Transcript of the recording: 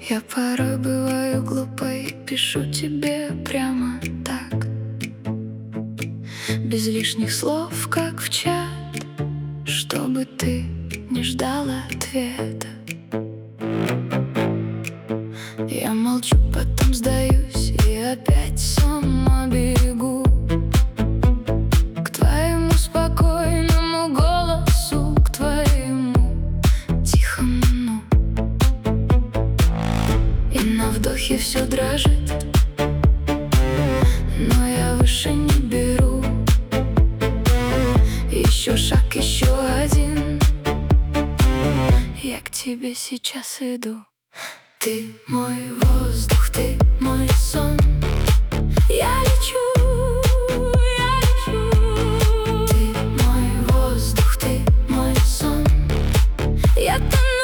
Я порой бываю глупой, пишу тебе прямо так, без лишних слов, как в чат, чтобы ты не ждала ответа. Я молчу, потом сдаюсь и опять сама бегу к твоему спокойному голосу, к твоему тихому «ну». И на вдохе все дрожит, но я выше не беру. Еще шаг, еще один, я к тебе сейчас иду. Ты мой воздух, ты мой сон. Я лечу, я лечу. Ты мой воздух, ты мой сон. Я тону.